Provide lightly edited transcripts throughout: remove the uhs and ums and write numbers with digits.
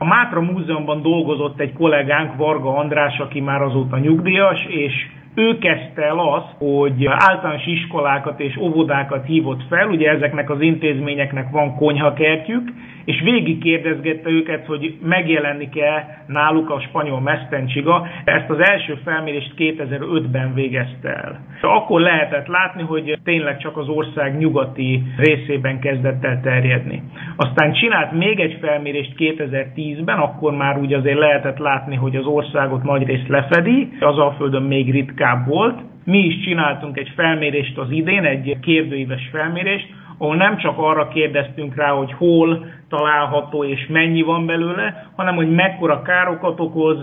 A Mátra Múzeumban dolgozott egy kollégánk, Varga András, aki már azóta nyugdíjas, és ő kezdte el azt, hogy általános iskolákat és óvodákat hívott fel, ugye ezeknek az intézményeknek van konyhakertjük, és végig kérdezgette őket, hogy megjelenik-e náluk a spanyol mesztencsiga. Ezt az első felmérést 2005-ben végezte el. Akkor lehetett látni, hogy tényleg csak az ország nyugati részében kezdett el terjedni. Aztán csinált még egy felmérést 2010-ben, akkor már úgy azért lehetett látni, hogy az országot nagyrészt lefedi, az Alföldön még ritkább volt. Mi is csináltunk egy felmérést az idén, egy kérdőíves felmérést, ahol nem csak arra kérdeztünk rá, hogy hol található és mennyi van belőle, hanem hogy mekkora károkat okoz,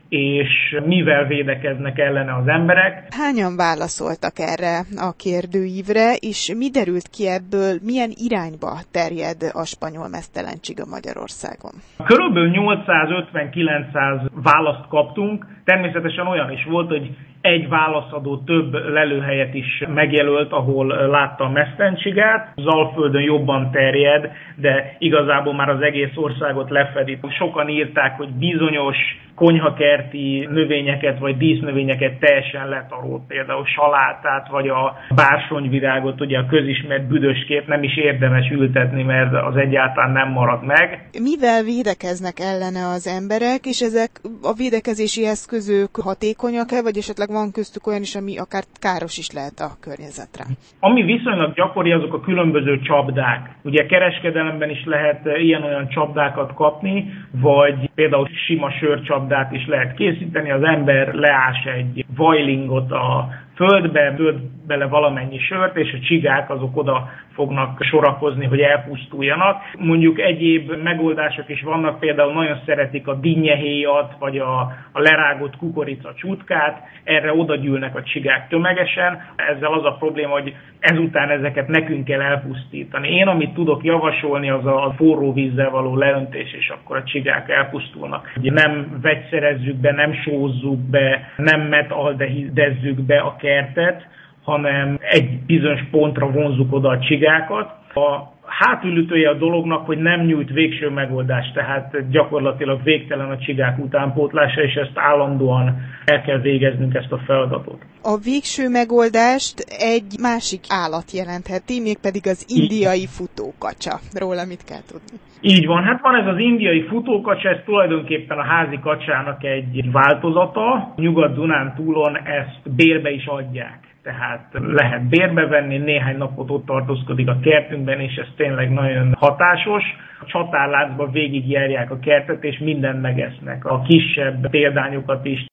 és mivel védekeznek ellene az emberek. Hányan válaszoltak erre a kérdőívre, és mi derült ki ebből, milyen irányba terjed a spanyol meztelencsiga Magyarországon? Körülbelül 850-900 választ kaptunk, természetesen olyan is volt, hogy egy válaszadó több lelőhelyet is megjelölt, ahol látta a mesztelencsигát. Az Alföldön jobban terjed, de igazából már az egész országot lefedi. Sokan írták, hogy bizonyos konyhakerti növényeket vagy dísznövényeket teljesen letarolt, például salátát vagy a bársonyvirágot, ugye a közismert büdöskét nem is érdemes ültetni, mert az egyáltalán nem marad meg. Mivel védekeznek ellene az emberek, és ezek a védekezési eszközök hatékonyak-e, vagy esetleg van köztük olyan is, ami akár káros is lehet a környezetre? Ami viszonylag gyakori, azok a különböző csapdák. Ugye kereskedelemben is lehet ilyen-olyan csapdákat kapni, vagy például sima sörcsapdát is lehet készíteni. Az ember leás egy vajlingot a földbe, tölt bele valamennyi sört, és a csigák azok oda fognak sorakozni, hogy elpusztuljanak. Mondjuk egyéb megoldások is vannak, például nagyon szeretik a dinnyehéjat, vagy a lerágott kukorica csutkát, erre oda gyűlnek a csigák tömegesen. Ezzel az a probléma, hogy ezután ezeket nekünk kell elpusztítani. Én, amit tudok javasolni, az a forró vízzel való leöntés, és akkor a csigák elpusztulnak. Ugye nem vegyszerezzük be, nem sózzuk be, nem metaldehidezzük be a kertet, hanem egy bizonyos pontra vonzuk oda a csigákat. A hátulütője a dolognak, hogy nem nyújt végső megoldást, tehát gyakorlatilag végtelen a csigák utánpótlása, és ezt állandóan el kell végeznünk, ezt a feladatot. A végső megoldást egy másik állat jelentheti, mégpedig az indiai futókacsa. Róla mit kell tudni? Így van, hát van ez az indiai futókacsa, ez tulajdonképpen a házi kacsának egy változata. Nyugat-Dunántúlon ezt bérbe is adják. Tehát lehet bérbe venni, néhány napot ott tartózkodik a kertünkben, és ez tényleg nagyon hatásos. A csatárláncban végigjárják a kertet, és mindent megesznek. A kisebb példányokat is,